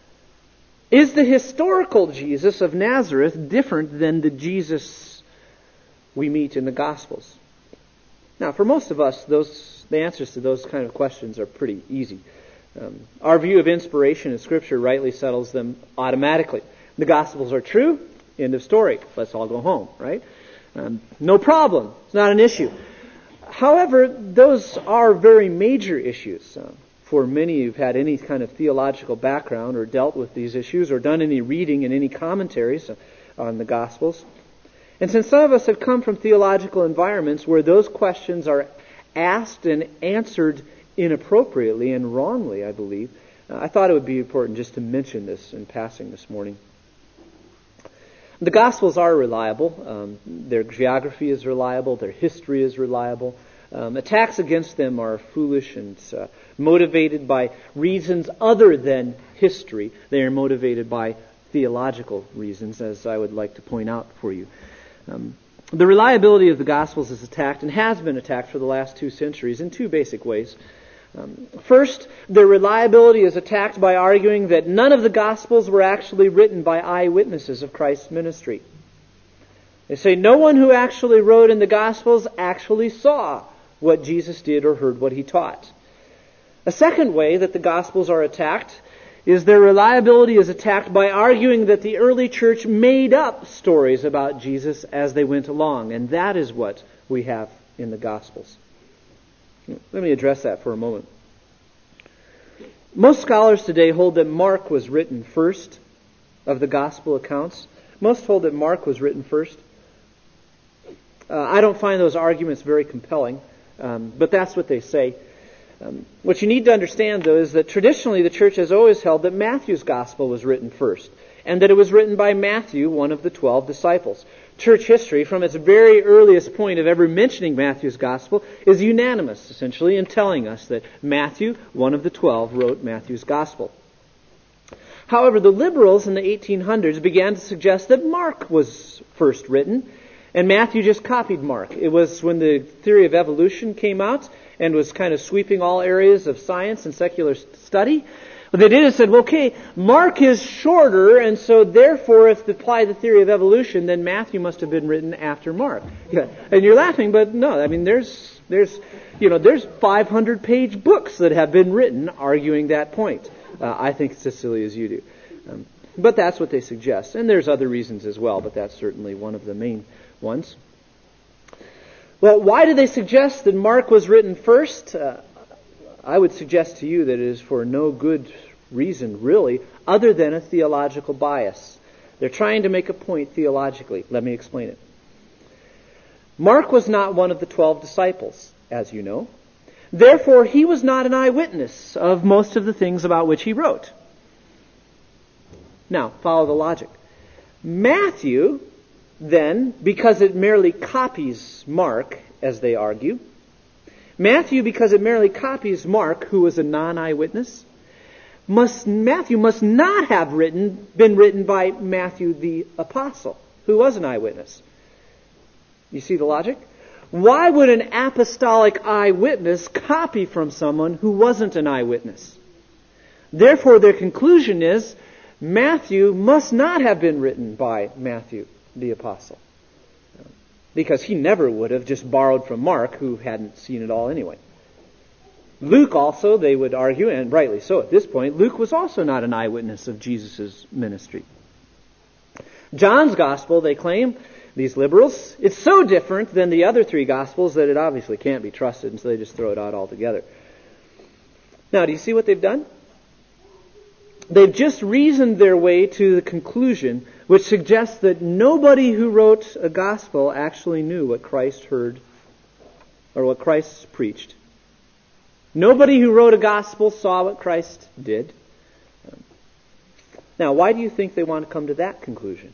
Is the historical Jesus of Nazareth different than the Jesus we meet in the Gospels? Now, for most of us, those the answers to those kind of questions are pretty easy. Um, our view of inspiration in Scripture rightly settles them automatically. The Gospels are true, end of story. Let's all go home, right? Um, no problem. It's not an issue. However, those are very major issues. Uh, for many who've had any kind of theological background or dealt with these issues or done any reading and any commentaries on the Gospels. And since some of us have come from theological environments where those questions are asked and answered inappropriately and wrongly, I believe, uh, I thought it would be important just to mention this in passing this morning. The Gospels are reliable. Um, their geography is reliable. Their history is reliable. Um, attacks against them are foolish and uh, motivated by reasons other than history. They are motivated by theological reasons, as I would like to point out for you. Um, the reliability of the Gospels is attacked and has been attacked for the last two centuries in two basic ways. Um, first, their reliability is attacked by arguing that none of the Gospels were actually written by eyewitnesses of Christ's ministry. They say no one who actually wrote in the Gospels actually saw what Jesus did or heard what he taught. A second way that the Gospels are attacked is their reliability is attacked by arguing that the early church made up stories about Jesus as they went along, and that is what we have in the Gospels. Let me address that for a moment. Most scholars today hold that Mark was written first of the Gospel accounts. Most hold that Mark was written first. Uh, I don't find those arguments very compelling, um, but that's what they say. Um, what you need to understand, though, is that traditionally the church has always held that Matthew's Gospel was written first, and that it was written by Matthew, one of the twelve disciples. Church history, from its very earliest point of ever mentioning Matthew's Gospel, is unanimous, essentially, in telling us that Matthew, one of the twelve, wrote Matthew's Gospel. However, the liberals in the eighteen hundreds began to suggest that Mark was first written, and Matthew just copied Mark. It was when the theory of evolution came out and was kind of sweeping all areas of science and secular study. What they did is said, well, okay, Mark is shorter, and so therefore if they apply the theory of evolution, then Matthew must have been written after Mark. Yeah. And you're laughing, but no, I mean, there's, there's, you know, there's five hundred page books that have been written arguing that point. Uh, I think it's as silly as you do. Um, but that's what they suggest. And there's other reasons as well, but that's certainly one of the main ones. Well, why do they suggest that Mark was written first? Uh, I would suggest to you that it is for no good reason, really, other than a theological bias. They're trying to make a point theologically. Let me explain it. Mark was not one of the twelve disciples, as you know. Therefore, he was not an eyewitness of most of the things about which he wrote. Now, follow the logic. Matthew, then, because it merely copies Mark, as they argue, Matthew, because it merely copies Mark, who was a non-eyewitness, must Matthew must not have written been written by Matthew the apostle, who was an eyewitness. You see the logic? Why would an apostolic eyewitness copy from someone who wasn't an eyewitness? Therefore, their conclusion is Matthew must not have been written by Matthew the apostle, because he never would have just borrowed from Mark, who hadn't seen it all anyway. Luke also, they would argue, and rightly so at this point, Luke was also not an eyewitness of Jesus' ministry. John's gospel, they claim, these liberals, it's so different than the other three gospels that it obviously can't be trusted, and so they just throw it out altogether. Now, do you see what they've done? They've just reasoned their way to the conclusion, which suggests that nobody who wrote a gospel actually knew what Christ heard or what Christ preached. Nobody who wrote a gospel saw what Christ did. Now, why do you think they want to come to that conclusion?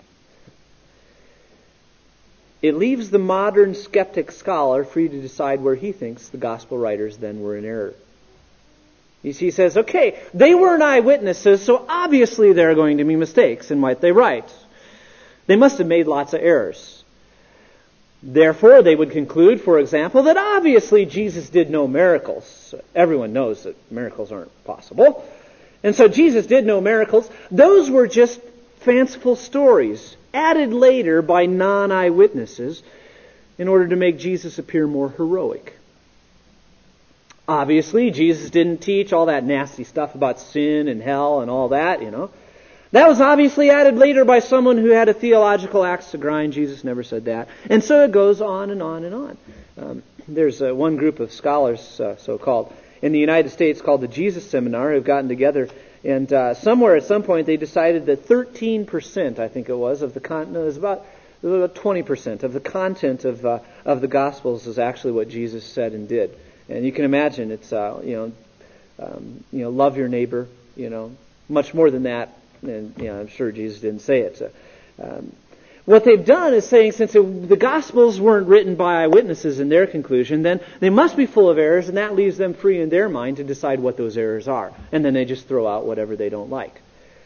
It leaves the modern skeptic scholar free to decide where he thinks the gospel writers then were in error. You see, he says, okay, they weren't eyewitnesses, so obviously there are going to be mistakes in what they write. They must have made lots of errors. Therefore, they would conclude, for example, that obviously Jesus did no miracles. Everyone knows that miracles aren't possible. And so Jesus did no miracles. Those were just fanciful stories added later by non-eyewitnesses in order to make Jesus appear more heroic. Obviously, Jesus didn't teach all that nasty stuff about sin and hell and all that, you know. That was obviously added later by someone who had a theological axe to grind. Jesus never said that. And so it goes on and on and on. Um, there's uh, one group of scholars, uh, so-called, in the United States called the Jesus Seminar, who've gotten together, and uh, somewhere at some point they decided that thirteen percent, I think it was, of the content, no, it was about, it was about twenty percent of the content of uh, of the Gospels is actually what Jesus said and did. And you can imagine it's, uh, you know, um, you know, love your neighbor, you know, much more than that. And, you know, I'm sure Jesus didn't say it. So, um, what they've done is saying since it, the Gospels weren't written by eyewitnesses in their conclusion, then they must be full of errors, and that leaves them free in their mind to decide what those errors are. And then they just throw out whatever they don't like.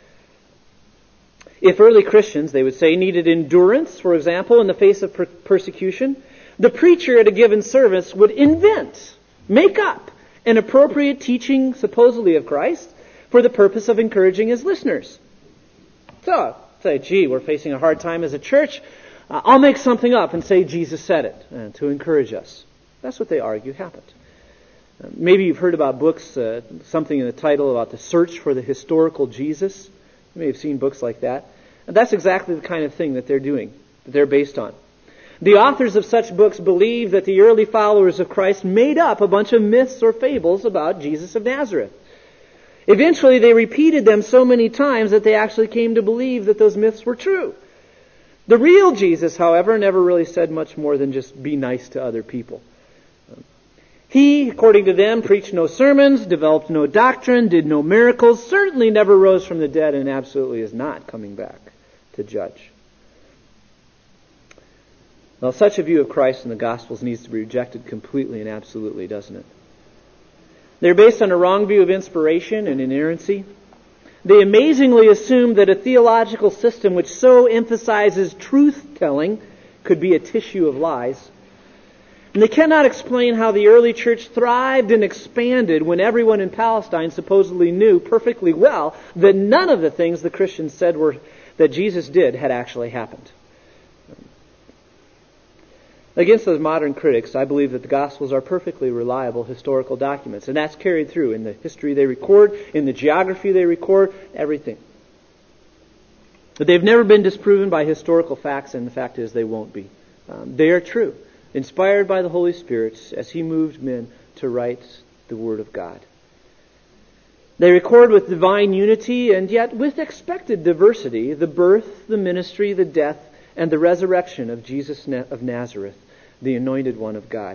If early Christians, they would say, needed endurance, for example, in the face of per- persecution, the preacher at a given service would invent Make up an appropriate teaching, supposedly of Christ, for the purpose of encouraging his listeners. So, say, gee, we're facing a hard time as a church. Uh, I'll make something up and say Jesus said it uh, to encourage us. That's what they argue happened. Uh, maybe you've heard about books, uh, something in the title about the search for the historical Jesus. You may have seen books like that. And that's exactly the kind of thing that they're doing, that they're based on. The authors of such books believe that the early followers of Christ made up a bunch of myths or fables about Jesus of Nazareth. Eventually, they repeated them so many times that they actually came to believe that those myths were true. The real Jesus, however, never really said much more than just be nice to other people. He, according to them, preached no sermons, developed no doctrine, did no miracles, certainly never rose from the dead, and absolutely is not coming back to judge. Well, such a view of Christ in the Gospels needs to be rejected completely and absolutely, doesn't it? They're based on a wrong view of inspiration and inerrancy. They amazingly assume that a theological system which so emphasizes truth-telling could be a tissue of lies. And they cannot explain how the early church thrived and expanded when everyone in Palestine supposedly knew perfectly well that none of the things the Christians said were that Jesus did had actually happened. Against those modern critics, I believe that the Gospels are perfectly reliable historical documents, and that's carried through in the history they record, in the geography they record, everything. But they've never been disproven by historical facts, and the fact is they won't be. Um, they are true, inspired by the Holy Spirit as He moved men to write the Word of God. They record with divine unity, and yet with expected diversity, the birth, the ministry, the death, and the resurrection of Jesus of Nazareth, the Anointed One of God.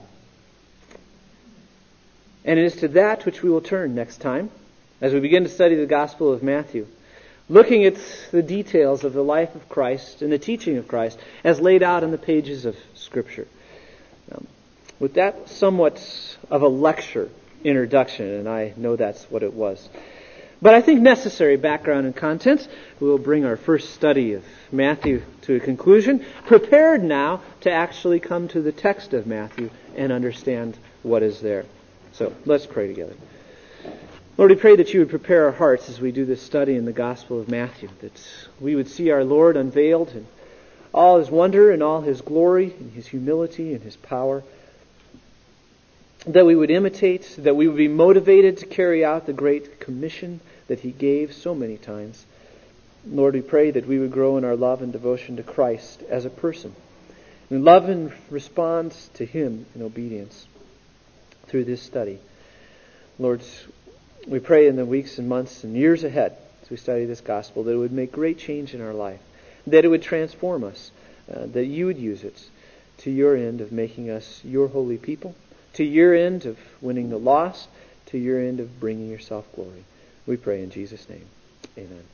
And it is to that which we will turn next time as we begin to study the Gospel of Matthew, looking at the details of the life of Christ and the teaching of Christ as laid out in the pages of Scripture. Um, with that somewhat of a lecture introduction, and I know that's what it was, but I think necessary background and content, we will bring our first study of Matthew to a conclusion, prepared now to actually come to the text of Matthew and understand what is there. So let's pray together. Lord, we pray that you would prepare our hearts as we do this study in the Gospel of Matthew, that we would see our Lord unveiled in all His wonder and all His glory and His humility and His power, that we would imitate, that we would be motivated to carry out the great commission that He gave so many times. Lord, we pray that we would grow in our love and devotion to Christ as a person, and love and respond to Him in obedience through this study. Lord, we pray in the weeks and months and years ahead as we study this gospel that it would make great change in our life, that it would transform us, uh, that you would use it to your end of making us your holy people, to your end of winning the lost, to your end of bringing yourself glory. We pray in Jesus' name. Amen.